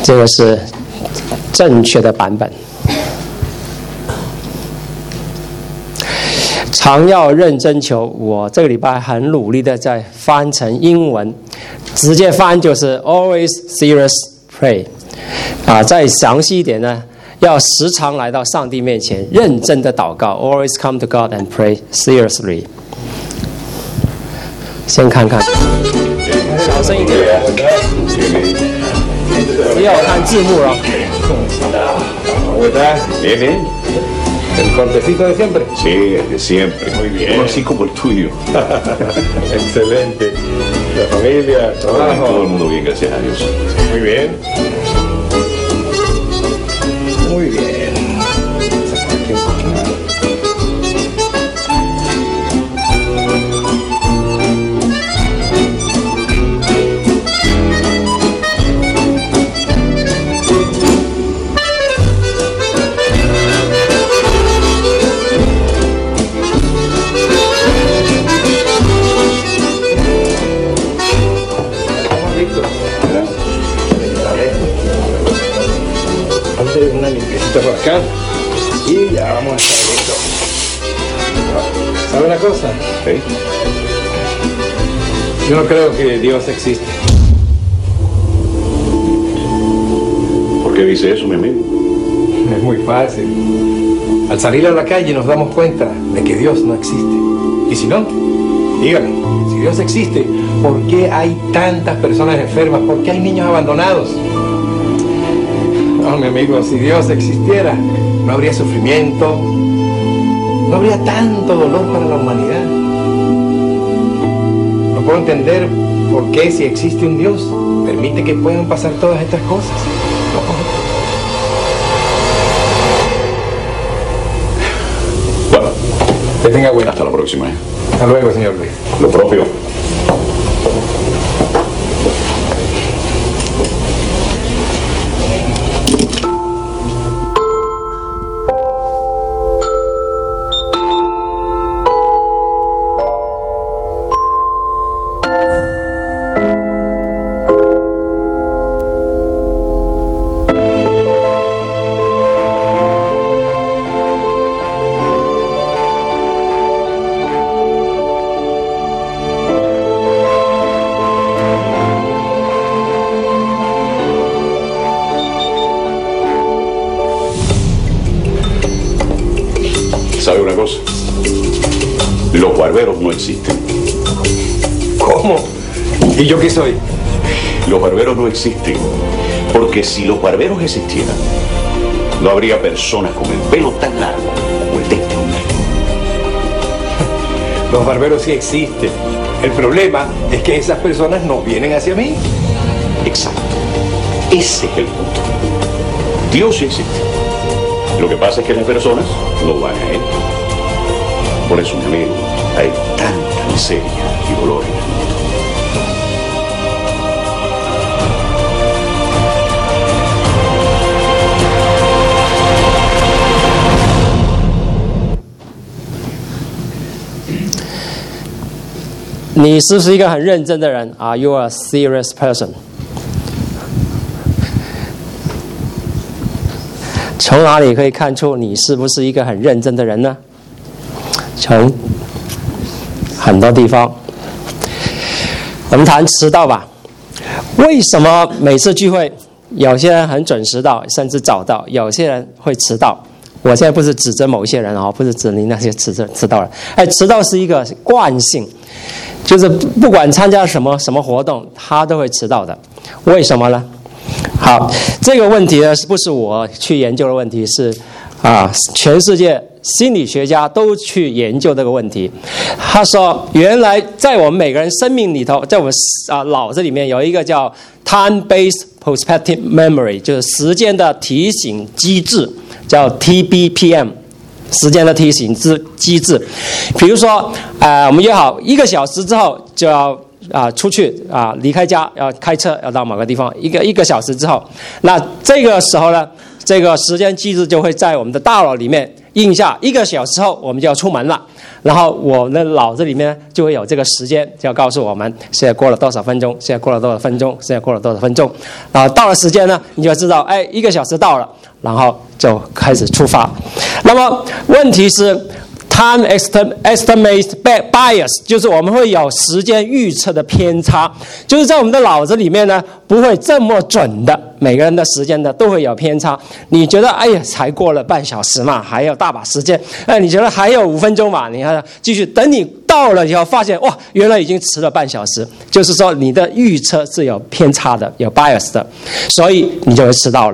这个是正确的版本。常要认真求，我这个礼拜很努力的在翻成英文，直接翻就是 always serious pray。再详细一点呢，要时常来到上帝面前，认真的祷告 ，always come to God and pray seriously。先看看，小声一点，不要看字幕了。 ¿El cortecito de siempre? Sí, el de siempre. Muy bien. Uno así como el tuyo. Excelente. La familia, trabajo. Todo el mundo bien, gracias a Dios. Muy bien. Muy bien. Una limpiecita por acá y ya vamos a estar listos. ¿Sabe una cosa? ¿Sí? Yo no creo que Dios existe. ¿Por qué dice eso, mi amigo? Es muy fácil. Al salir a la calle nos damos cuenta de que Dios no existe. Y si no, dígame, si Dios existe, ¿por qué hay tantas personas enfermas? ¿Por qué hay niños abandonados? No, mi amigo, si Dios existiera, no habría sufrimiento, no habría tanto dolor para la humanidad. No puedo entender por qué, si existe un Dios, permite que puedan pasar todas estas cosas. No. Bueno, que tenga buena. Hasta la próxima. Hasta luego, señor Luis. Lo propio. ¿Sabe una cosa? Los barberos no existen. ¿Cómo? ¿Y yo qué soy? Los barberos no existen. Porque si los barberos existieran, no habría personas con el pelo tan largo como el de este hombre. Los barberos sí existen. El problema es que esas personas no vienen hacia mí. Exacto. Ese es el punto. Dios sí existe. Lo que pasa es que las personas no van a Él. Por eso, mi amigo, hay tanta miseria y dolor en el mundo. 你是不是一个很认真的人 ？Are you a serious person？ 从哪里可以看出你是不是一个很认真的人呢？从很多地方。我们谈迟到吧。为什么每次聚会有些人很准时到，甚至早到，有些人会迟到？我现在不是指责某些人啊，不是指你那些迟到了。迟到是一个惯性，就是不管参加什么活动，他都会迟到的。为什么呢？好，这个问题呢，不是我去研究的问题，是全世界心理学家都去研究这个问题。他说，原来在我们每个人生命里头，在我们脑子里面有一个叫 time-based prospective memory， 就是时间的提醒机制，叫 TBPM。时间的提醒机制，比如说，我们约好1个小时之后就要出去离开家要开车要到某个地方，一个小时之后，那这个时候呢，这个时间机制就会在我们的大脑里面印下1个小时后我们就要出门了。然后我们的脑子里面就会有这个时间，就要告诉我们现在过了多少分钟，现在过了多少分钟，现在过了多少分钟。然后到了时间呢，你就知道，1个小时到了，然后就开始出发。那么问题是 time estimate bias， 就是我们会有时间预测的偏差，就是在我们的脑子里面呢，不会这么准的，每个人的时间呢都会有偏差。你觉得才过了半小时嘛，还有大把时间，你觉得还有5分钟嘛，你看继续等，你到了以后发现哇，原来已经迟了半小时，就是说你的预测是有偏差的，有 bias 的，所以你就会迟到了。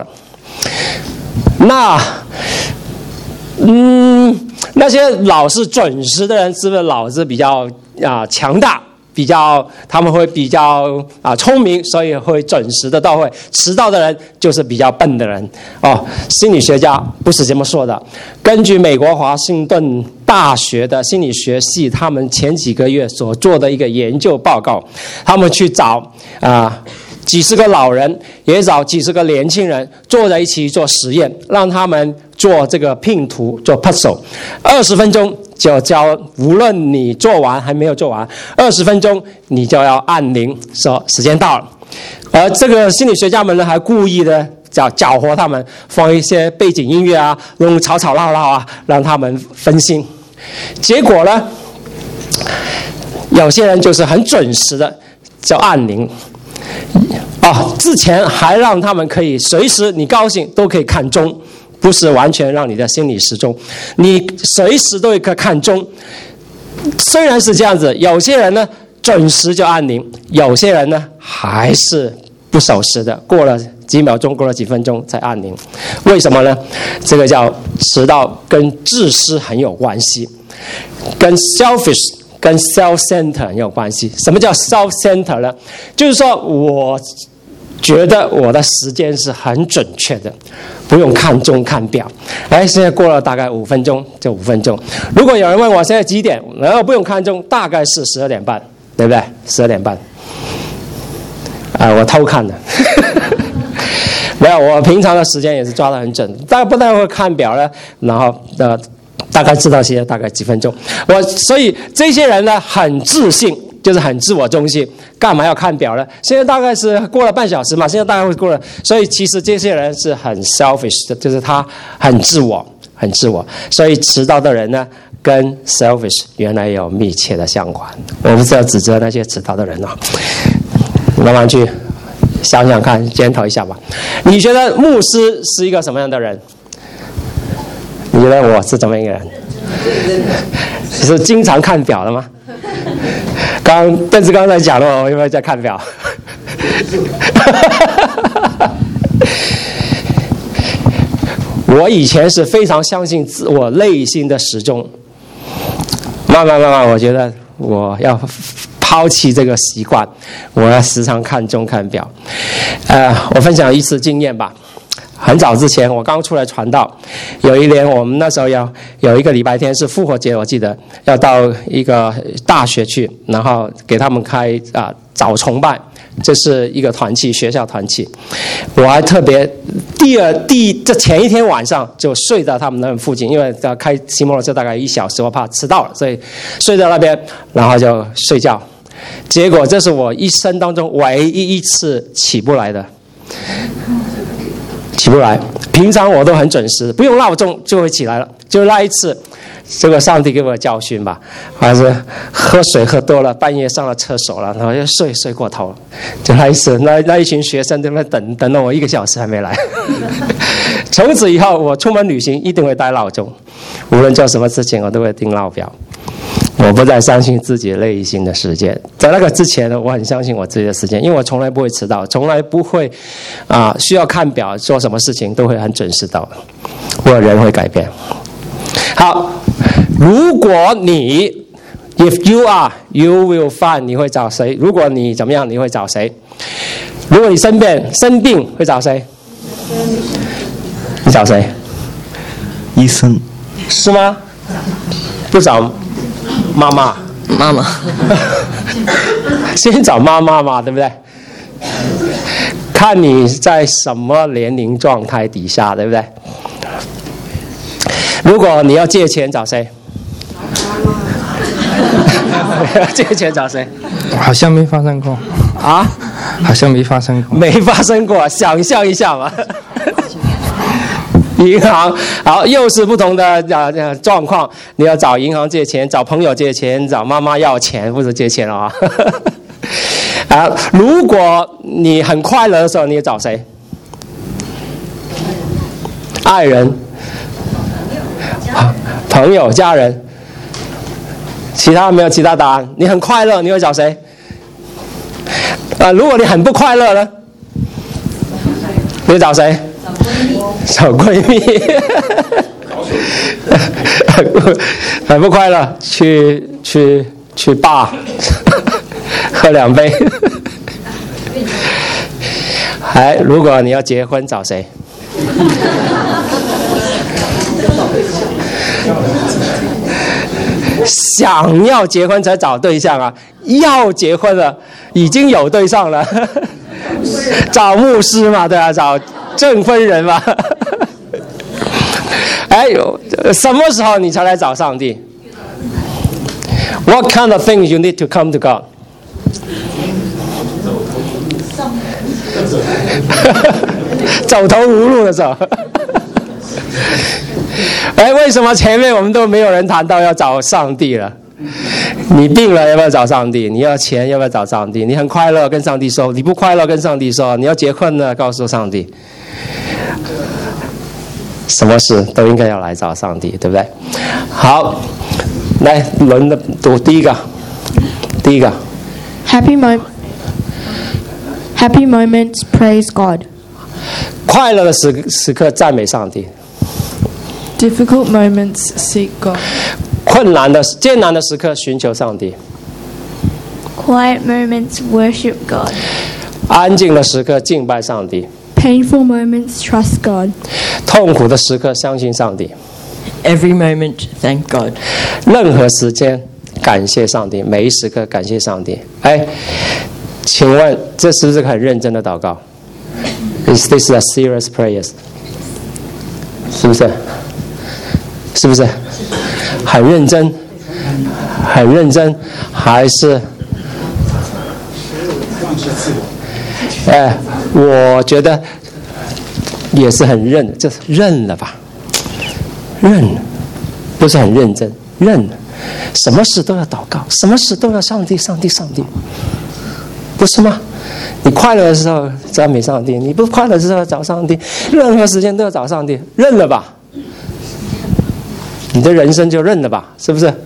那些老是准时的人，是不是脑子比较强大？他们会比较聪明，所以会准时的到会。迟到的人就是比较笨的人心理学家不是这么说的。根据美国华盛顿大学的心理学系，他们前几个月所做的一个研究报告，他们去找几十个老人，也找几十个年轻人坐在一起做实验，让他们做这个拼图，做 puzzle， 20分钟就教，无论你做完还没有做完，20分钟你就要按铃说时间到了。而这个心理学家们呢，还故意的搅和他们，放一些背景音乐弄吵吵闹闹让他们分心。结果呢，有些人就是很准时的就按铃。之前还让他们可以随时你高兴都可以看钟，不是完全让你的心理时钟，你随时都可以看钟。虽然是这样子，有些人呢准时就按铃，有些人呢还是不守时的，过了几秒钟，过了几分钟才按铃。为什么呢？这个叫迟到跟自私很有关系，跟 selfish跟 self-center 很有关系。什么叫 self-center 呢？就是说我觉得我的时间是很准确的，不用看钟看表。现在过了大概5分钟就5分钟。如果有人问我现在几点，然后不用看钟，大概是12点半，对不对？12点半。我偷看的。没有，我平常的时间也是抓得很准，不但会看表呢，然后大概知道现在大概几分钟。所以这些人呢很自信，就是很自我中心，干嘛要看表呢？现在大概是过了半小时嘛，现在大概会过了。所以其实这些人是很 selfish 的，就是他很自我。所以迟到的人呢跟 selfish 原来有密切的相关。我不是要指责那些迟到的人慢慢去想想看，检讨一下吧。你觉得牧师是一个什么样的人？你觉得我是怎么一个人？是经常看表的吗？邓志刚才讲了，我有没有在看表？我以前是非常相信自我内心的时钟，慢慢，我觉得我要抛弃这个习惯，我要时常看钟看表。我分享一次经验吧。很早之前，我刚出来传道，有一年我们那时候有一个礼拜天是复活节，我记得要到一个大学去，然后给他们开早崇拜，这是一个团契，学校团契。我还特别这前一天晚上就睡在他们那附近，因为开骑摩托车大概1小时，我怕迟到了，所以睡在那边，然后就睡觉。结果这是我一生当中唯一一次起不来的。起不来，平常我都很准时，不用闹钟就会起来了。就那一次，这个上帝给我教训吧，还是喝水喝多了，半夜上了厕所了，然后又睡过头了。就那一次，那一群学生在那等了我1个小时还没来。从此以后，我出门旅行一定会带闹钟，无论做什么事情我都会定闹表。我不再相信自己内心的时间，在那个之前呢，我很相信我自己的时间，因为我从来不会迟到，从来不会需要看表，做什么事情都会很准时到。我人会改变。好，如果你 if you are you will find 你会找谁？如果你怎么样，你会找谁？如果你生病会找谁？你找谁？ 医生。 是吗？不找妈妈， 妈妈。 先找妈妈嘛，对不对？看你在什么年龄状态底下，对不对？如果你要借钱找谁？借钱找谁？ 好像没发生过啊？ 好像没发生过。 没发生过，想象一下嘛。银行好，又是不同的状况。你要找银行借钱，找朋友借钱，找妈妈要钱或者借钱啊。如果你很快乐的时候，你找谁？爱人、朋友、家人。其他没有其他答案。你很快乐，你会找谁？如果你很不快乐呢？你会找谁？找闺蜜。很不快乐，去bar喝2杯。如果你要结婚，找谁？想要结婚才找对象啊，要结婚了已经有对象了，找牧师嘛，对啊，找证婚人嘛。什么时候你才来找上帝 ？What kind of things you need to come to God？ 走投无路的时候。为什么前面我们都没有人谈到要找上帝了？你病了要不要找上帝？你要钱要不要找上帝？你很快乐跟上帝说，你不快乐跟上帝说，你要结婚了告诉上帝。什么事都应该要来找上帝，对不对？好，来轮的读第一个。 Happy moments, praise God. 快乐的时刻赞美上帝。 Difficult moments, seek God. 艰难的时刻寻求上帝。 Quiet moments, worship God. 安静的时刻敬拜上帝。 Painful moments, trust God. 痛苦的时刻相信上帝。 Every moment, thank God. 任何时间感谢上帝，每一时刻感谢上帝。请问这是不是很认真的祷告？ Is this a serious prayer？ 是不是？是不是？很认真，很认真，还是？我觉得也是很认，就是认了吧，认了，不是很认真，认了。什么事都要祷告，什么事都要上帝，上帝，上帝，不是吗？你快乐的时候赞美上帝，你不快乐的时候找上帝，任何时间都要找上帝，认了吧。你的人生就认了吧，是不是？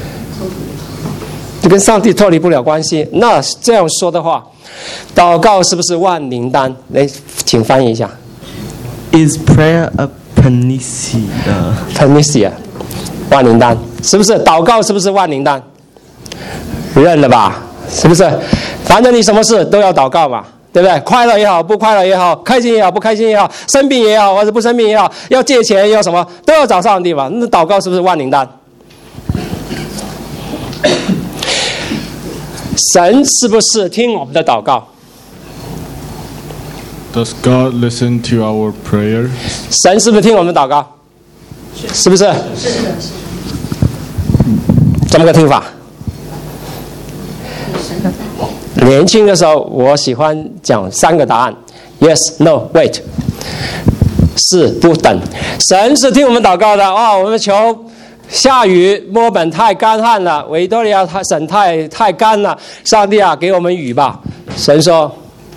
你跟上帝脱离不了关系。那这样说的话，祷告是不是万灵丹？来，请翻译一下。 Is prayer a panacea? Panacea， 万灵丹，是不是？祷告是不是万灵丹？认了吧，是不是？反正你什么事都要祷告嘛，对不对？快乐也好，不快乐也好，开心也好，不开心也好，生病也好，或者不生病也好，要借钱要什么，都要找上帝嘛。那祷告是不是万灵丹？神是不是听我们的祷告 Does God listen to our prayer? 神是不是听我们的祷告？是不是？是的。怎么个听法？年轻的时候，我喜欢讲3个答案 ：Yes, No, Wait。是不等。神是听我们祷告的我们求下雨，墨尔本太干旱了，维多利亚省太干了，上帝啊，给我们雨吧。神说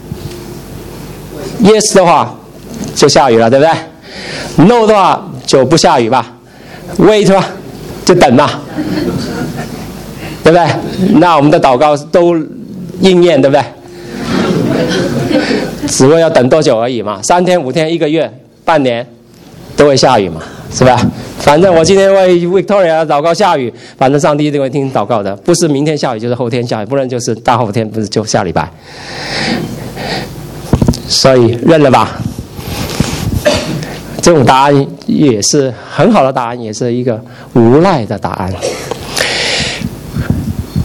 ，Yes 的话就下雨了，对不对 ？No 的话就不下雨吧。Wait 吧，就等吧，对不对？那我们的祷告都应验，对不对？只会要等多久而已嘛，3天、5天、1个月、半年，都会下雨嘛，是吧？反正我今天为 Victoria 祷告下雨，反正上帝一定会听祷告的，不是明天下雨就是后天下雨，不然就是大后天，不是就下礼拜。所以认了吧，这种答案也是很好的答案，也是一个无赖的答案。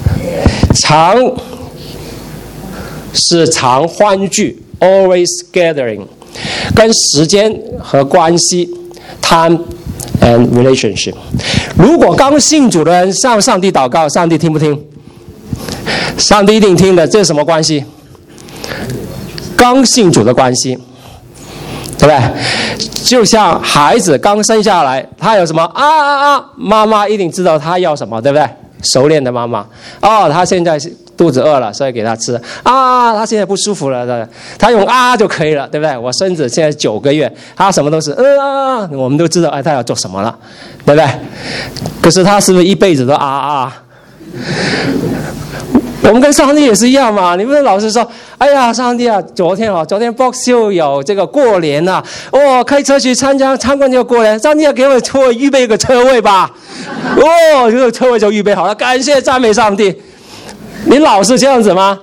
常欢聚 ，always gathering， 跟时间和关系 ，time and relationship。如果刚信主的人向上帝祷告，上帝听不听？上帝一定听的，这是什么关系？刚信主的关系，对不对？就像孩子刚生下来，他有什么妈妈一定知道他要什么，对不对？熟练的妈妈，他现在肚子饿了，所以给他吃他现在不舒服了，他用就可以了，对不对？我孙子现在9个月，他什么都是我们都知道他要做什么了，对不对？可是他是不是一辈子都我们跟上帝也是一样嘛，你不能老是说，哎呀，上帝啊，昨天 Box Hill 有这个过年啊，开车去参观这个过年，上帝要给我预备一个车位吧，这个车位就预备好了，感谢赞美上帝。你老是这样子吗？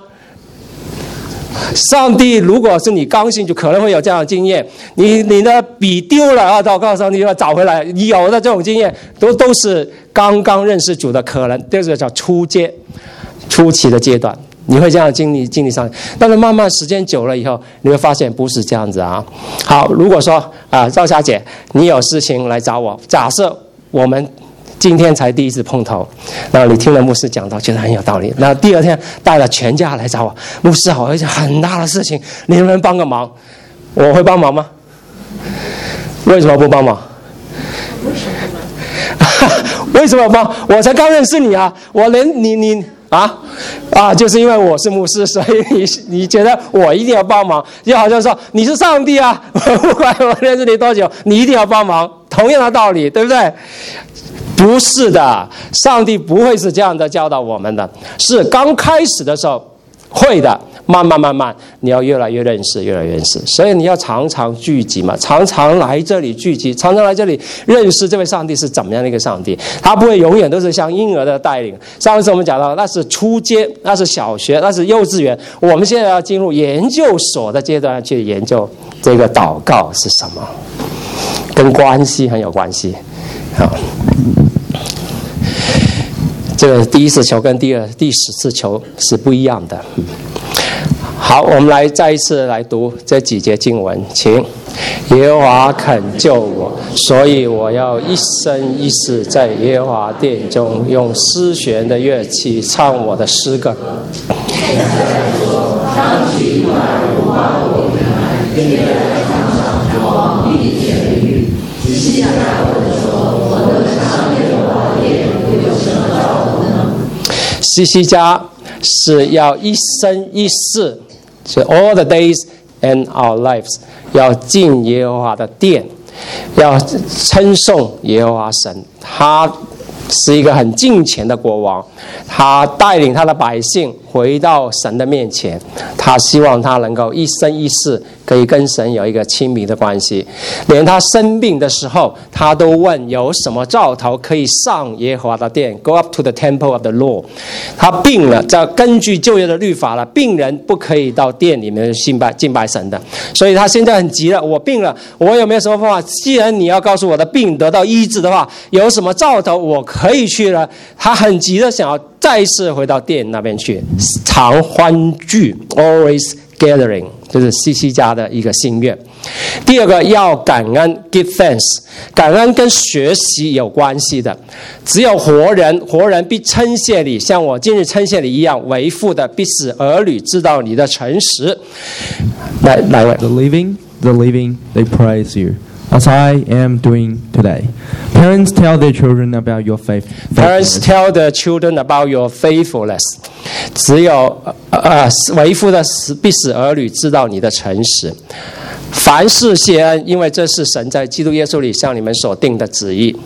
上帝如果是你刚信，就可能会有这样的经验，你的笔丢了祷告上帝要找回来，有的这种经验都是刚刚认识主的，可能这个叫初期的阶段，你会这样经历上，但是慢慢时间久了以后，你会发现不是这样子啊。好，如果说赵小姐你有事情来找我，假设我们今天才第一次碰头，然后你听了牧师讲到，觉得很有道理，那第二天带了全家来找我，牧师好，有一件很大的事情，你能不能帮个忙？我会帮忙吗？为什么不帮忙？为什么帮？我才刚认识你啊，我连你就是因为我是牧师，所以你觉得我一定要帮忙，就好像说你是上帝啊，不管我认识你多久，你一定要帮忙，同样的道理，对不对？不是的，上帝不会是这样的教导我们的，是刚开始的时候会的，慢慢你要越来越认识，所以你要常常聚集嘛，常常来这里聚集，常常来这里认识这位上帝是怎么样的一个上帝。他不会永远都是像婴儿的带领，上次我们讲到那是初阶，那是小学，那是幼稚园，我们现在要进入研究所的阶段去研究这个祷告是什么，跟关系很有关系。好，这个第一次求跟第10次求是不一样的。好，我们来再一次来读这几节经文，请。耶和华肯救我，所以我要一生一世在耶和华殿中用丝弦的乐器唱我的诗歌。西西家是要一生一世，是 all the days and our lives， 要进耶和华的殿，要称颂耶和华神。他是一个很敬虔的国王，他带领他的百姓回到神的面前，他希望他能够一生一世可以跟神有一个亲密的关系。连他生病的时候，他都问有什么兆头可以上耶和华的殿 ，Go up to the temple of the Lord。他病了，根据旧约的律法了，病人不可以到殿里面敬拜神的。所以他现在很急了，我病了，我有没有什么方法？既然你要告诉我的病得到医治的话，有什么兆头我可以去了？他很急的想要再次回到殿那边去，常欢聚 ，always gathering， 就是西西家的一个心愿。第二个要感恩 ，give thanks， 感恩跟学习有关系的。只有活人必称谢你，像我今日称谢你一样，为父的必使儿女知道你的诚实。来位 The living, they praise you, as I am doing today. Parents tell their children about your faith. Parents tell their children about your faithfulness. 只有为父的必使儿女知道你的诚实。凡事谢恩，因为这是神在基督耶稣里向你们所定的旨意。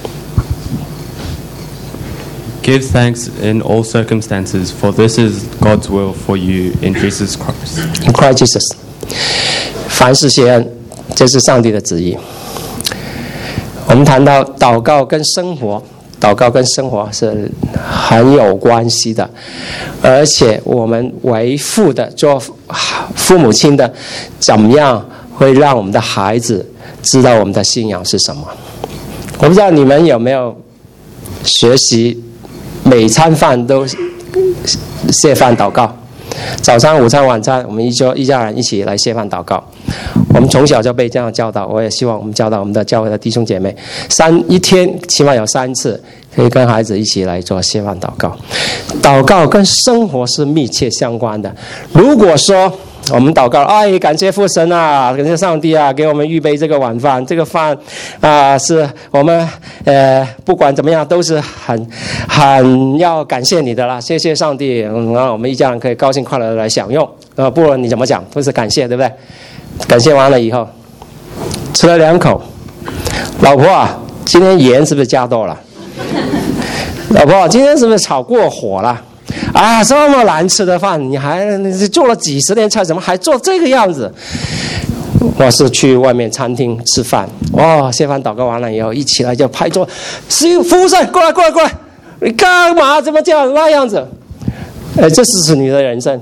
Give thanks in all circumstances, for this is God's will for you in Jesus Christ. In Christ Jesus. 凡事谢恩，这是上帝的旨意。我们谈到祷告跟生活是很有关系的，而且我们为父的做父母亲的，怎么样会让我们的孩子知道我们的信仰是什么？我不知道你们有没有学习每餐饭都谢饭祷告。早餐、午餐、晚餐，我们一家人一起来谢饭祷告。我们从小就被这样教导，我也希望我们教导我们的教会的弟兄姐妹，一天起码有3次可以跟孩子一起来做谢饭祷告。祷告跟生活是密切相关的。如果说我们祷告，哎，感谢父神啊，感谢上帝啊，给我们预备这个晚饭，这个饭是我们不管怎么样都是很要感谢你的啦，谢谢上帝，我们一家人可以高兴快乐的来享用。不论你怎么讲，都是感谢，对不对？感谢完了以后，吃了2口，老婆啊，今天盐是不是加多了？老婆，今天是不是炒过火了？啊，这么难吃的饭，你做了几十年菜，怎么还做这个样子？我是去外面餐厅吃饭，谢饭祷告完了以后，一起来就拍桌，服务生过来，你干嘛？怎么这样那样子？这是你的人生。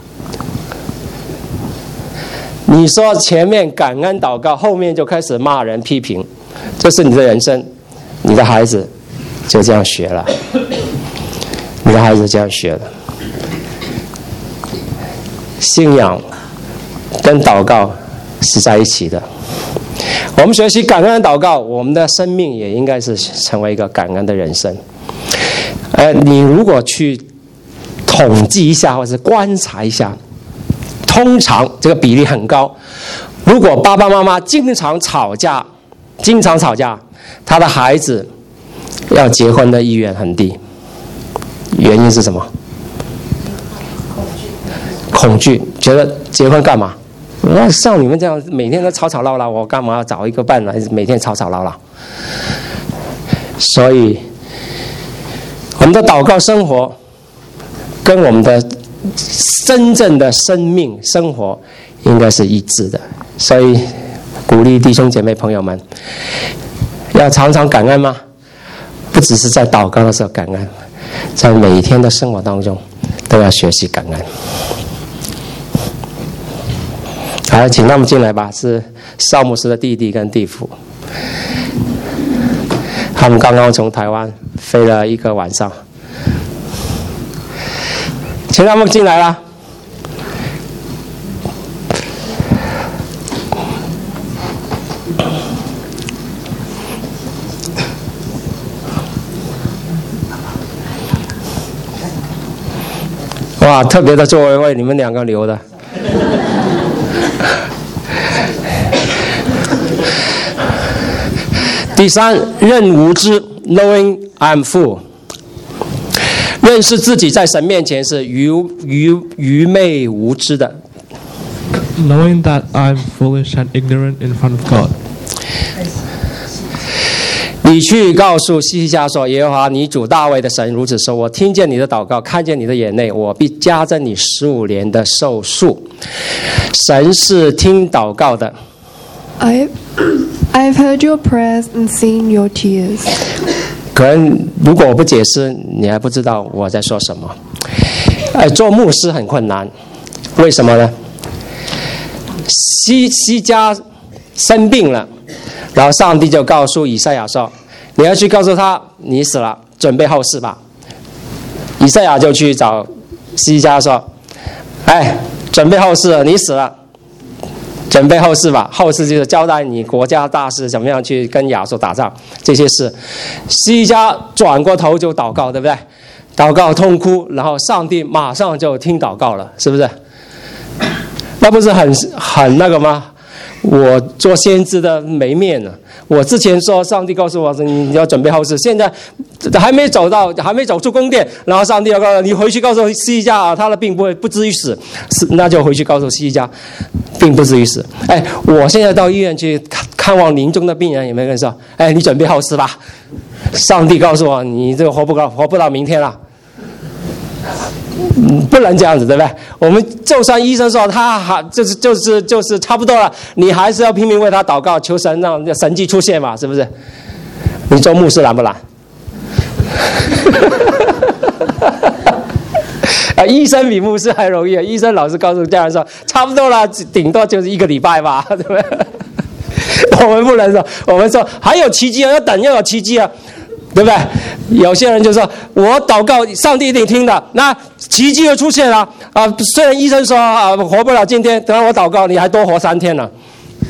你说前面感恩祷告，后面就开始骂人批评，这是你的人生，你的孩子就这样学了。你的孩子这样学的，信仰跟祷告是在一起的。我们学习感恩祷告，我们的生命也应该是成为一个感恩的人生。你如果去统计一下，或者是观察一下，通常这个比例很高。如果爸爸妈妈经常吵架，他的孩子要结婚的意愿很低。原因是什么？恐惧，觉得结婚干嘛？像你们这样每天都吵吵闹闹，我干嘛要找一个伴来每天吵吵闹闹？所以，我们的祷告生活跟我们的真正的生命生活应该是一致的。所以，鼓励弟兄姐妹朋友们，要常常感恩吗？不只是在祷告的时候感恩。在每一天的生活当中都要学习感恩。好，请他们进来吧，是邵牧师的弟弟跟弟妇，他们刚刚从台湾飞了1个晚上，请他们进来啦。哇，特别的座位为你们2个留的。第3，认无知 ，knowing I'm full， 认识自己在神面前是愚昧无知的。 Knowing that I'm foolish and ignorant in front of God。 你去告诉西西家说，耶和华你主大卫的神如此说，我听见你的祷告，看见你的眼泪，我必加增你15年的寿数。神是听祷告的。 I've heard your prayers and seen your tears。 可能如果我不解释，你还不知道我在说什么。做牧师很困难，为什么呢？西家生病了，然后上帝就告诉以赛亚说，你要去告诉他你死了，准备后事吧。以赛亚就去找西家说，准备后事了，你死了，准备后事吧。后事就是交代你国家大事怎么样去跟亚述打仗这些事。西家转过头就祷告，对不对？祷告痛哭，然后上帝马上就听祷告了，是不是？那不是很那个吗？我做先知的没面了。我之前说上帝告诉我你要准备后事，现在还没走出宫殿，然后上帝要告诉你回去告诉西家啊，他的病不至于死，那就回去告诉西家，病不至于死。我现在到医院去看望临终的病人，有没有人说，你准备后事吧？上帝告诉我你这个活不到明天了。不能这样子，对不对？我们就算医生说他就是差不多了，你还是要拼命为他祷告，求神让神迹出现嘛，是不是？你做牧师难不难？医生比牧师还容易，医生老是告诉家人说差不多了，顶多就是1个礼拜吧，对不对？我们不能说，我们说还有奇迹啊，要等要有奇迹啊。 对不对？有些人就说我祷告上帝一定听的，那奇迹就出现了虽然医生说活不了今天，等到我祷告你还多活3天呢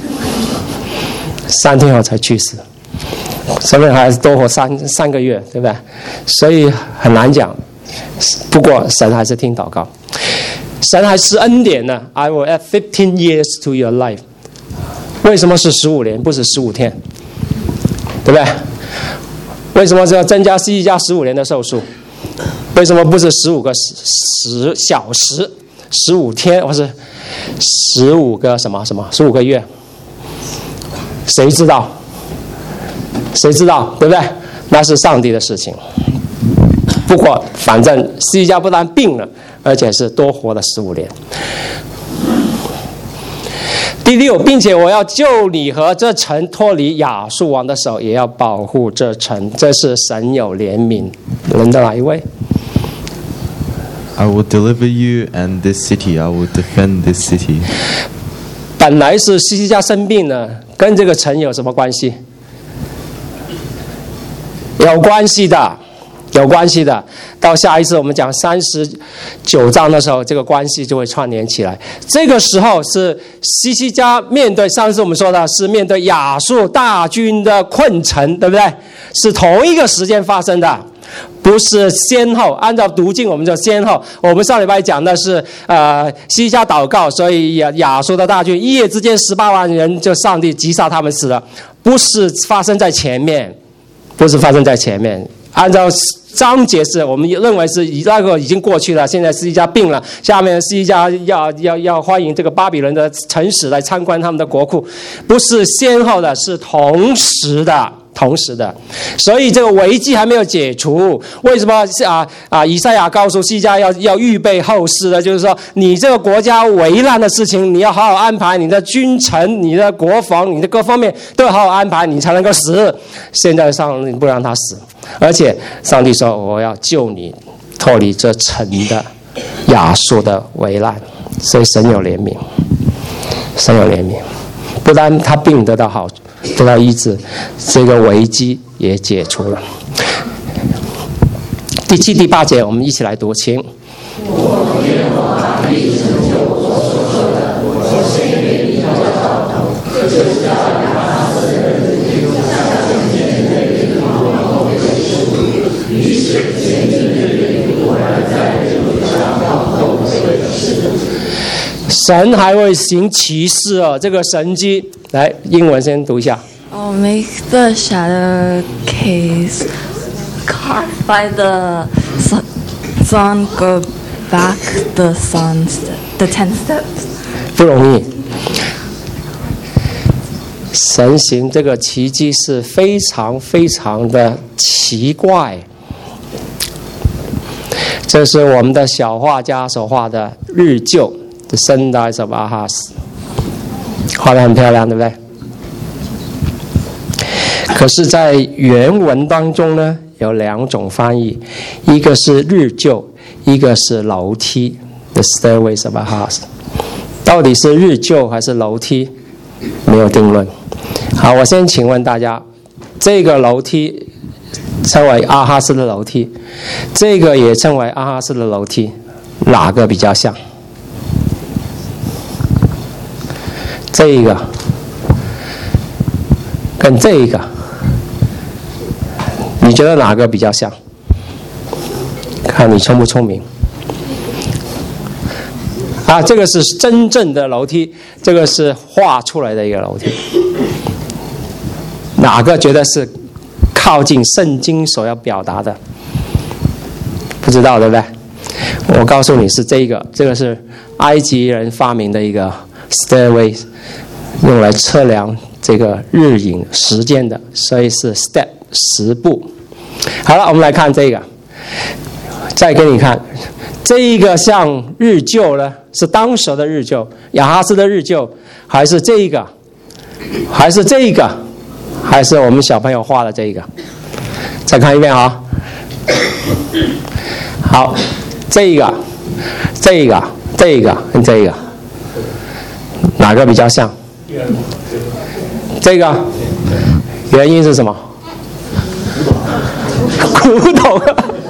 ，3天后才去世，说不定还是多活三个月，对不对？所以很难讲，不过神还是听祷告，神还施恩典呢。 I will add 15 years to your life。 为什么是15年不是15天，对不对？为什么要增加西加15年的寿数？为什么不是15个小时15天，或是15个什么15个月？谁知道？谁知道？对不对？那是上帝的事情。不过反正西加不但病了，而且是多活了15年。第6，并且我要救你和这城脱离亚述王的手，也要保护这城。这是神有怜悯。轮到哪一位？ I will deliver you and this city. I will defend this city. 本来是西加生病了，跟这个城有什么关系？有关系的，有关系的。到下一次我们讲39章的时候，这个关系就会串联起来。这个时候是西加面对，上次我们说的是面对亚述大军的困城，对不对？是同一个时间发生的，不是先后。按照读经我们就先后。我们上礼拜讲的是西加祷告，所以亚述的大军一夜之间18万人就上帝击杀他们死了，不是发生在前面，不是发生在前面。按照章节是我们认为是那个已经过去了，现在西加病了，下面西加要欢迎这个巴比伦的城使来参观他们的国库，不是先后的，是同时的。所以这个危机还没有解除。为什么以赛亚告诉西加要预备后事呢？就是说你这个国家危难的事情，你要好好安排，你的君臣、你的国防、你的各方面都要好好安排，你才能够死。现在上帝不让他死，而且上帝说我要救你脱离这城的亚述的危难。所以神有怜悯，神有怜悯，不但他病得到好，得到医治，这个危机也解除了。第7、第8节，我们一起来读，请。神还会行奇事哦，这个神迹，来，英文先读一下。 Make the shadow case carved by the sun go back the 10 steps。 不容易。神行这个奇迹是非常非常的奇怪。这是我们的小画家所画的日旧。The Sundial of Ahaz， 画得很漂亮，对不对？可是在原文当中呢，有2种翻译，一个是日旧，一个是楼梯。The Stairways of Ahaz， 到底是日旧还是楼梯，没有定论。好，我先请问大家，这个楼梯称为阿哈斯的楼梯，这个也称为阿哈斯的楼梯，哪个比较像？这一个跟这一个，你觉得哪个比较像？看你聪不聪明。这个是真正的楼梯，这个是画出来的一个楼梯。哪个觉得是靠近圣经所要表达的？不知道，对不对？我告诉你是这个，这个是埃及人发明的一个 stairway， 用来测量这个日影时间的，所以是 step 10步。好了，我们来看这个，再给你看，这一个像日旧呢，是当时的日旧，亚哈斯的日旧，还是这一个，还是这一个，还是我们小朋友画的这一个？再看一遍啊。好，这一个，这一个，这一个跟这一个，哪个比较像？这个，原因是什么？ 古董，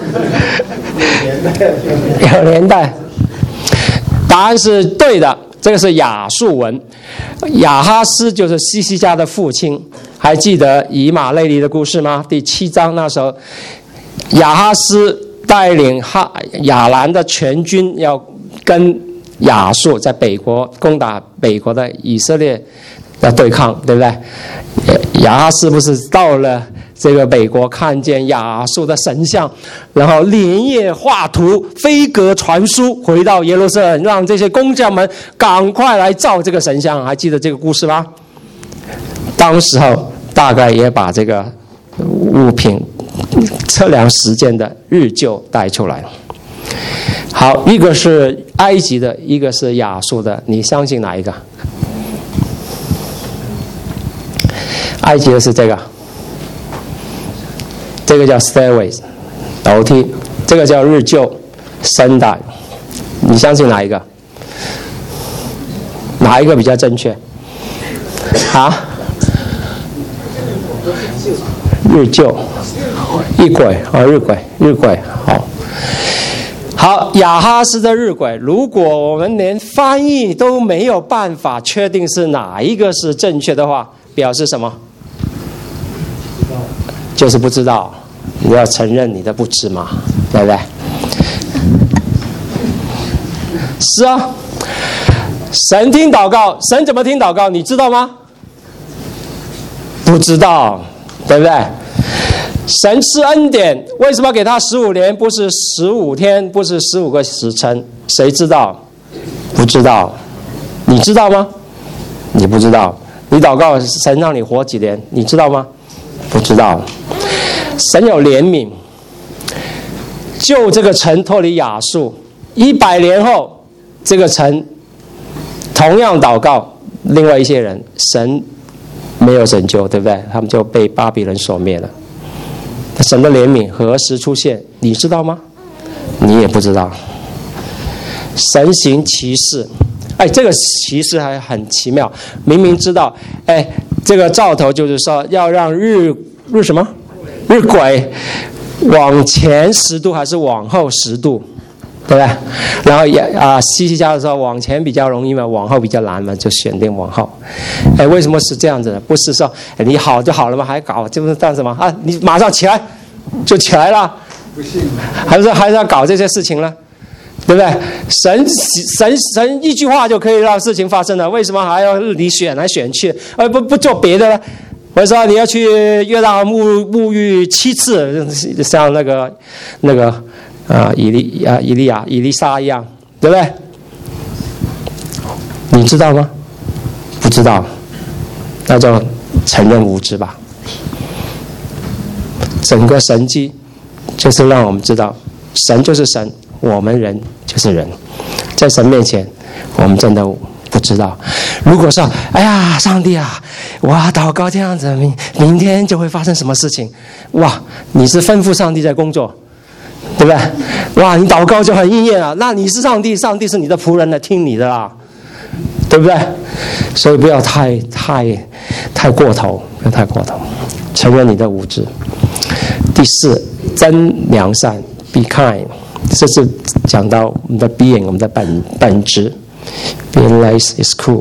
有年代。答案是对的，这个是亚述文。亚哈斯就是西西家的父亲，还记得以马内利的故事吗？第7章那时候，亚哈斯带领亚兰的全军要跟亚述在北国攻打北国的以色列的对抗，对不对？亚哈斯不是到了这个北国，看见亚述的神像，然后连夜画图，飞鸽传书，回到耶路撒冷，让这些工匠们赶快来造这个神像。还记得这个故事吗？当时候大概也把这个物品测量时间的日晷带出来了。好，一个是埃及的，一个是亚述的，你相信哪一个？埃及的是这个，这个叫 stairways 楼梯，这个叫日晷 sundial， 你相信哪一个？哪一个比较正确？啊？日晷，日晷啊，日晷，好，亚哈斯的日晷，如果我们连翻译都没有办法确定是哪一个是正确的话，表示什么？就是不知道，你要承认你的不知嘛，对不对？是啊，神听祷告，神怎么听祷告？你知道吗？不知道，对不对？神赐恩典，为什么给他15年，不是15天，不是15个时辰？谁知道？不知道。你知道吗？你不知道。你祷告，神让你活几年？你知道吗？不知道。神有怜悯，救这个城脱离亚述。100年后，这个城同样祷告，另外一些人，神没有拯救，对不对？他们就被巴比伦所灭了。神的怜悯何时出现？你知道吗？你也不知道。神行奇事，这个奇事还很奇妙。明明知道，这个兆头就是说要让日什么？日晷往前10度还是往后10度，对不对？然后西西家的时候往前比较容易嘛，往后比较难嘛，就选定往后。为什么是这样子呢？不是说你好就好了吗？还搞就是干什么啊？你马上起来就起来了，不信？还是要搞这些事情呢？对不对？神一句话就可以让事情发生了，为什么还要你选来选去？不做别的呢？或者说你要去约旦沐浴7次，像那个以利沙一样，对不对？你知道吗？不知道，那就承认无知吧。整个神迹就是让我们知道，神就是神，我们人就是人，在神面前，我们真的不知道。如果说，上帝啊，我祷告这样子，明天就会发生什么事情？哇，你是吩咐上帝在工作，对不对？哇，你祷告就很应验啊，那你是上帝，上帝是你的仆人来听你的啦，对不对？所以不要太过头，不要太过头，承认你的无知。第4，真良善 ，be kind， 这是讲到我们的 being， 我们的本质。Being nice is cool。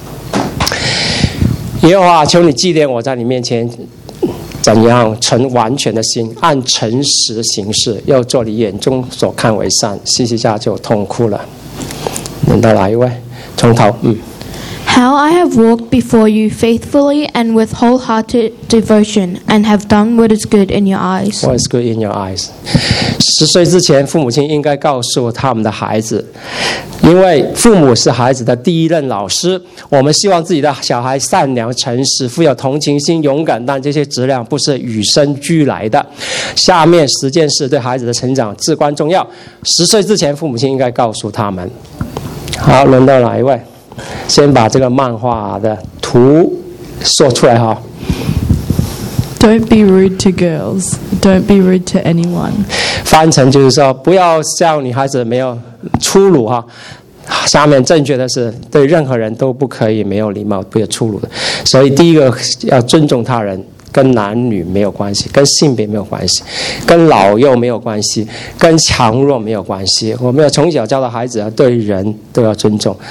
耶和华，求你纪念我在你面前怎样存完全的心，按诚实行事，要做你眼中所看为善。西西家就痛哭了。轮到哪一位？从头 How I have walked before you faithfully and with wholehearted devotion, and have done what is good in your eyes. What is good in your eyes? 10岁之前，父母亲应该告诉他们的孩子，因为父母是孩子的第一任老师。我们希望自己的小孩善良、诚实、富有同情心、勇敢，但这些质量不是与生俱来的。下面10件事对孩子的成长至关重要。10岁之前，父母亲应该告诉他们。好，轮到哪一位？先把这个漫画的图说出来哈。 Don't be rude to girls. Don't be rude to anyone. 翻成就是说，不要像女孩子没有粗鲁哈。下面正确的是，对任何人都不可以没有礼貌，不要粗鲁的。所以第一个要尊重他人， 跟男女没有关系，跟性别没有关系，跟老幼没有关系，跟强弱没有关系。我们要从小教导孩子对人都要尊重。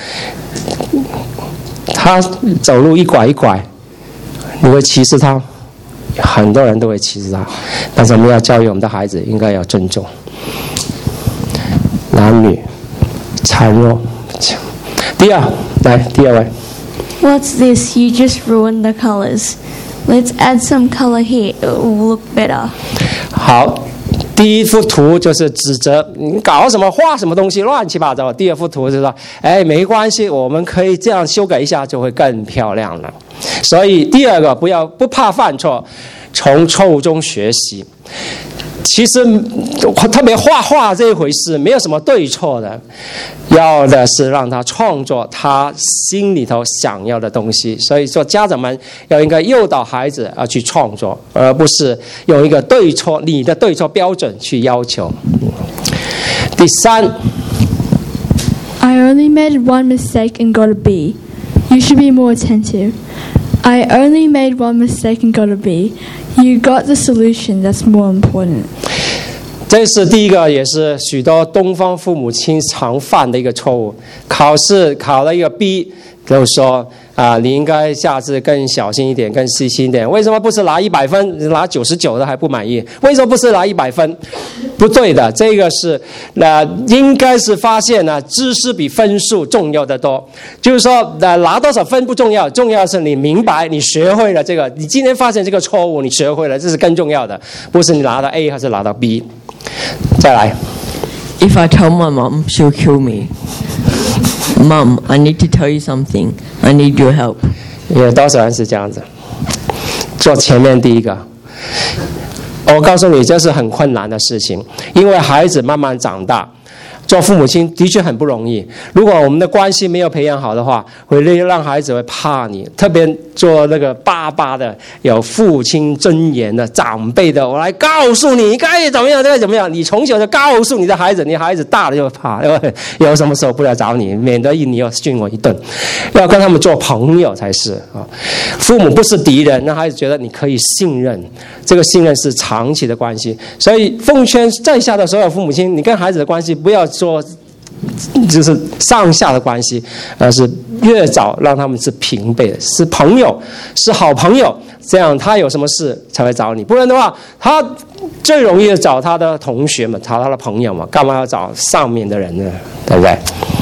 他走路一拐一拐，你会歧视他，很多人都会歧视他，但是我们要教育我们的孩子应该要尊重男女强弱。第二位。 What's this? You just ruined the colors. Let's add some color here. It will look better. 好，第一幅图就是指责你搞什么画什么东西乱七八糟。第二幅图就是说，哎，没关系，我们可以这样修改一下，就会更漂亮了。所以第二个，不怕犯错，从错误中学习。其实特别画画这一回事没有什么对错的，要的是让他创作他心里头想要的东西。所以说家长们应该诱导孩子去创作，而不是用一个对错你的对错标准去要求。第三 I only made one mistake and got a B. You should be more attentive. I only made one mistake and got a B. You got the solution. That's more important. 这是第一个，也是许多东方父母亲常犯的一个错误。考试考了一个 B， 就说你应该下次更小心一点，更细心一点。为什么不是拿100分，拿99的还不满意？为什么不是拿100分？不对的，这个是应该是发现知识比分数重要的多。就是说拿多少分不重要，重要是你明白，你学会了这个，你今天发现这个错误，你学会了，这是更重要的，不是你拿到 A 还是拿到 B。再来 If I tell my mum, she'll kill me. Mum, I need to tell you something. I need your help. 有多少人是这样子？做前面第一个。我告诉你，这是很困难的事情，因为孩子慢慢长大，做父母亲的确很不容易。如果我们的关系没有培养好的话，会让孩子会怕你。特别做那个爸爸的，有父亲尊严的长辈的，我来告诉你该怎么样，该怎么样。你从小就告诉你的孩子，你孩子大了就怕，有什么时候不来找你，免得你要训我一顿。要跟他们做朋友才是啊。父母不是敌人，让孩子觉得你可以信任，这个信任是长期的关系。所以奉劝在下的所有父母亲，你跟孩子的关系不要说就是上下的关系，而是越早让他们是平辈的，是朋友，是好朋友，这样他有什么事才会找你。不然的话，他最容易找他的同学嘛，找他的朋友嘛，干嘛要找上面的人呢？对不对？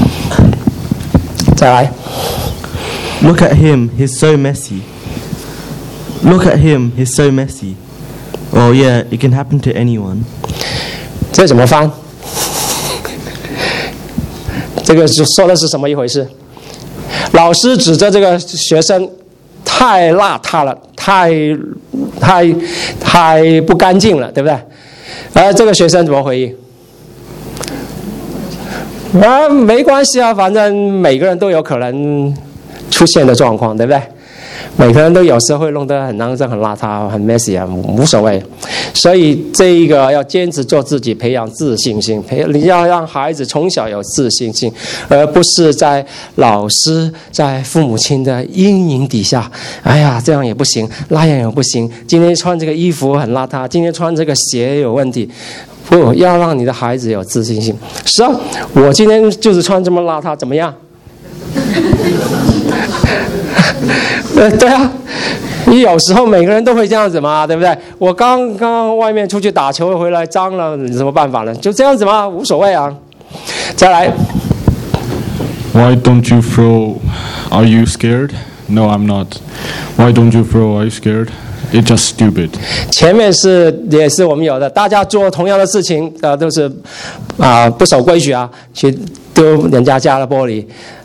再来 Look at him, he's so messy. Look at him, he's so messy. Oh yeah, it can happen to anyone. 这怎么翻？这个说的是什么一回事？老师指着这个学生太邋遢了，太不干净了，对不对？而这个学生怎么回应？没关系啊，反正每个人都有可能出现的状况，对不对？每个人都有时候会弄得很肮脏、很邋遢、很 messy 啊，无所谓。所以这一个要坚持做自己，培养自信心，你要让孩子从小有自信心，而不是在老师、在父母亲的阴影底下，哎呀，这样也不行，那样也不行。今天穿这个衣服很邋遢，今天穿这个鞋有问题。不要让你的孩子有自信心。是啊，我今天就是穿这么邋遢，怎么样？对啊，你有时候每个人都会这样子嘛，对不对？我刚外面出去打球回来脏了，有什么办法呢？就这样子嘛，无所谓啊。再来 Why don't you throw? Are you scared? No, I'm not. Why don't you throw? Are you scared? It's just stupid. 前面也是我们有的，大家做同样的事情，都是不守规矩啊，去丢人家家的玻璃。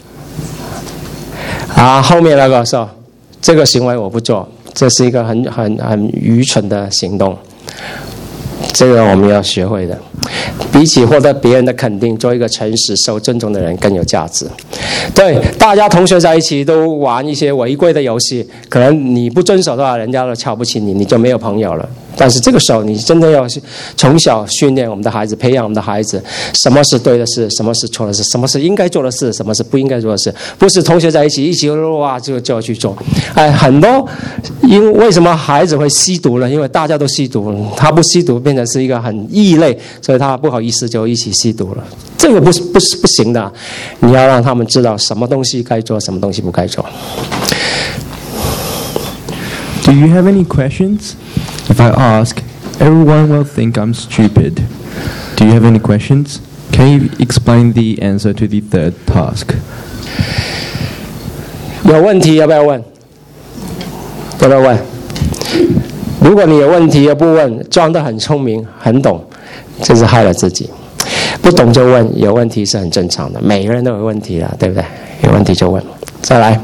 后面那个说这个行为我不做，这是一个很愚蠢的行动，这个我们要学会的。比起获得别人的肯定，做一个诚实、受尊重的人更有价值。对，大家同学在一起都玩一些违规的游戏，可能你不遵守的话，人家都瞧不起你，你就没有朋友了。但是这个时候，你真的要从小训练我们的孩子，培养我们的孩子，什么是对的事，什么是错的事，什么是应该做的事，什么是不应该做的事。不是同学在一起哇就要去做。很多为什么孩子会吸毒呢？因为大家都吸毒，他不吸毒变成是一个很异类，所以他不好意思就一起吸毒了。这个不行的，你要让他们知道什么东西该做，什么东西不该做。 Do you have any questions? If I ask, everyone will think I'm stupid. Do you have any questions? Can you explain the answer to the third task? 有问题要不要问？要不要问？如果你有问题又不问，装得很聪明很懂，这是害了自己。不懂就问，有问题是很正常的，每个人都有问题啦，对不对？有问题就问。再来。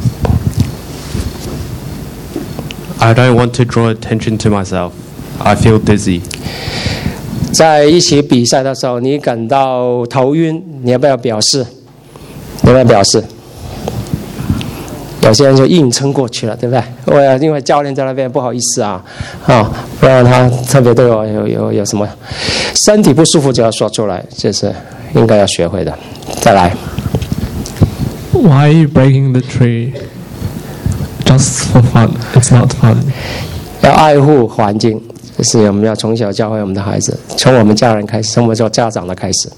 I don't want to draw attention to myself. I feel dizzy. 在一起比赛的时候，你感到头晕，你要不要表示？你要不要表示？有些人就硬撑过去了，对不对？因为教练在那边不好意思啊，不然他特别对我有什么身体不舒服就要说出来，这是应该要学会的。再来。 Why are you breaking the tree? Just for fun. It's not fun. 要爱护环境，这是我们要从小教会我们的孩子，从我们家人开始，从我们做家长的开始。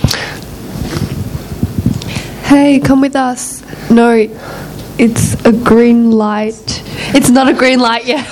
Hey, come with us. No, it's a green light. It's not a green light yet.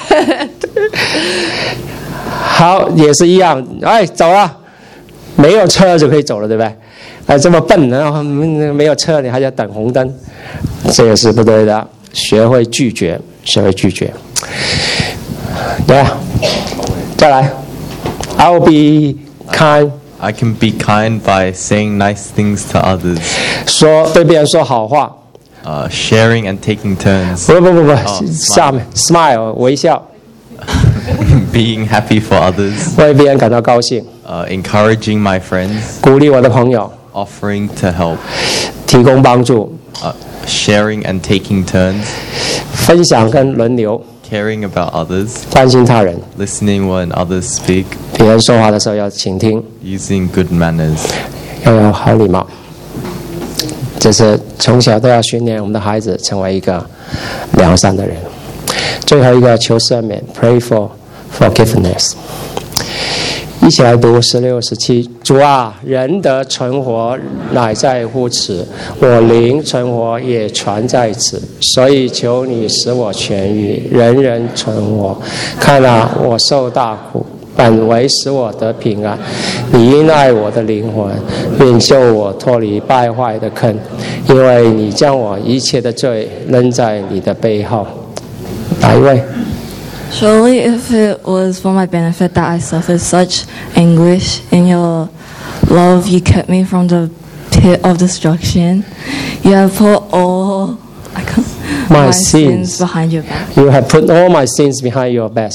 好，也是一样。哎，走了，没有车就可以走了，对不对？这么笨，然后没有车，你还要等红灯，这个是不对的。学会拒绝，学会拒绝。对，再来。I'll be kind. I can be kind by saying nice things to others. 说对别人说好话。 Sharing and taking turns. 不，下面 smile 微笑。 Being happy for others. 为别人感到高兴。 Encouraging my friends. 鼓励我的朋友。 Offering to help. 提供帮助。 Sharing and taking turns. 分享跟轮流。 Caring about others. 关心他人。 Listening when others speak. 别人说话的时候要倾听。 Using good manners. 要有好礼貌。这是从小都要训练我们的孩子成为一个良善的人。最后一个求赦免 ，Pray for forgiveness。一起来读16、17。主啊，人的存活乃在乎此，我灵存活也全在此，所以求你使我痊愈，人人存活。看啊，我受大苦，本为使我得平安。你因爱我的灵魂，便救我脱离败坏的坑，因为你将我一切的罪扔在你的背后。哪一位 ？Surely if it was for my benefit that I suffered such anguish in your love, you kept me from the pit of destruction. You have put all my sins behind your back. You have put all my sins behind your back.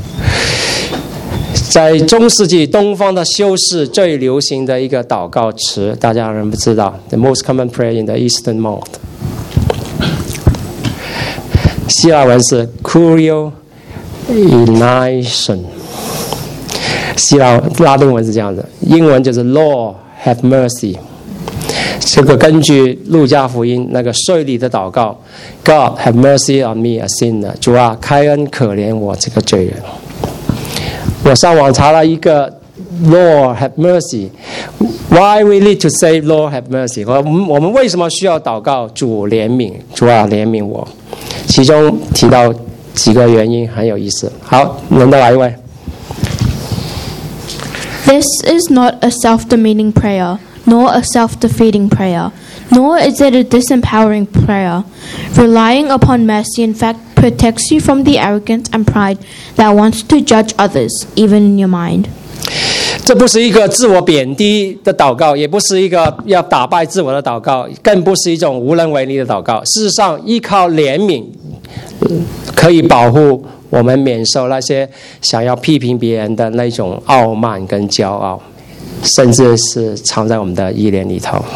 在中世纪东方的修士最流行的一个祷告词，大家人不知道 ？The most common prayer in the Eastern Mode. 希腊文是 Curio Eleison， 拉丁文是这样的，英文就是 Lord have mercy。这个根据路加福音那个税吏的祷告 ，God have mercy on me a sinner， 主啊，开恩可怜我这个罪人。我上网查了一个 Lord have mercy。Why we need to say Lord have mercy？ 我们为什么需要祷告主怜悯？主啊，怜悯我。其中提到几个原因很有意思。好，轮到哪一位？ This is not a self-demeaning prayer, nor a self-defeating prayer, nor is it a disempowering prayer. Relying upon mercy, in fact, protects you from the arrogance and pride that wants to judge others, even in your mind. 这不是一个自我贬低的祷告，也不是一个要打败自我的祷告，更不是一种无能为力的祷告。事实上，依靠怜悯可以保护我们免受那些想要批评别人的那种傲慢跟骄傲，甚至是藏在我们的意念里头。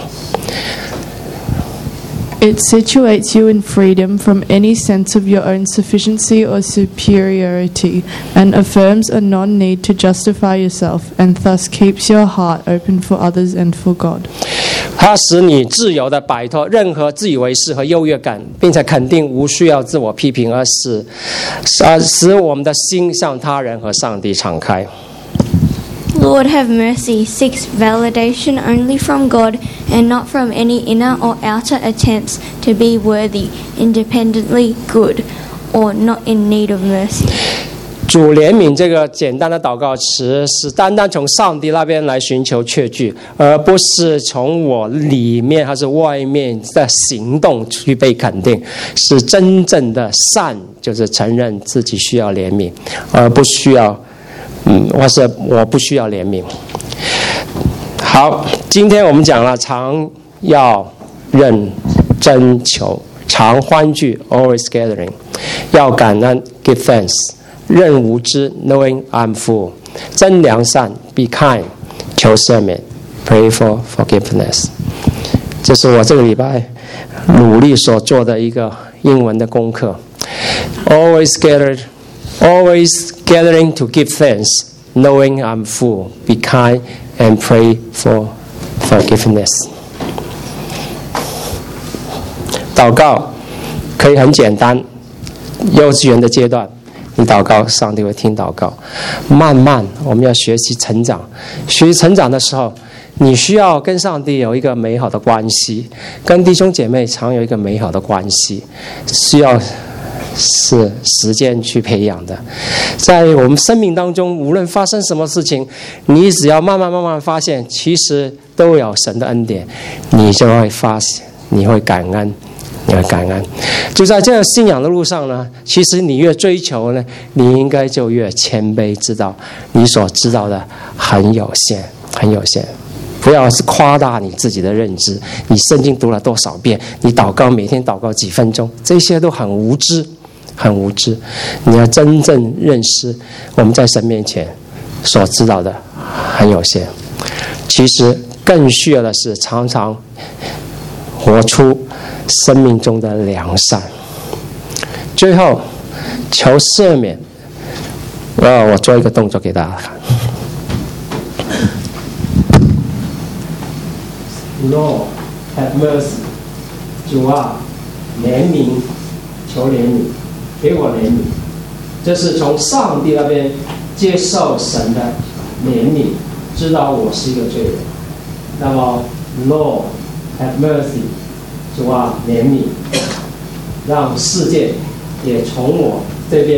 It situates you in freedom from any sense of your own sufficiency or superiority, and affirms a non-need to justify yourself, and thus keeps your heart open for others and for God. 它使你自由的摆脱任何自以为是和优越感，并且肯定无需要自我批评，而使我们的心向他人和上帝敞开。 Lord, have mercy, seeks validation only from God and not from any inner or outer attempts to be worthy, independently good, or not in need of mercy. 主怜悯这个简单的祷告词是单单从上帝那边来寻求确据，而不是从我里面还是外面的行动去被肯定。是真正的善，就是承认自己需要怜悯，而不需要或是我不需要怜悯。好，今天我们讲了常要认真求，常欢聚 always gathering， 要感恩 give thanks， 认无知 knowing I'm full， 真良善 be kind， 求赦免 pray for forgiveness。 这是我这个礼拜努力所做的一个英文的功课。 always gathering to give thanks, knowing I'm full, be kind and pray for forgiveness。 祷告可以很简单，幼稚园的阶段你祷告，上帝会听祷告。慢慢我们要学习成长，学习成长的时候，你需要跟上帝有一个美好的关系，跟弟兄姐妹常有一个美好的关系，需要是时间去培养的。在我们生命当中，无论发生什么事情，你只要慢慢发现，其实都有神的恩典，你就会发现，你会感恩，你会感恩。就在这个信仰的路上呢，其实你越追求呢，你应该就越谦卑，知道你所知道的很有限，很有限。不要是夸大你自己的认知，你圣经读了多少遍，你祷告每天祷告几分钟，这些都很无知，很无知。你要真正认识我们在神面前所知道的很有限。其实更需要的是常常活出生命中的良善。最后求赦免，我做一个动作给大家看。Lord, have mercy， 主啊，怜悯，求怜悯，给我怜悯。这是从上帝那边接受神的怜悯，知道我是一个罪人。那么 Lord, have mercy， 主啊，怜悯，让世界也从我这边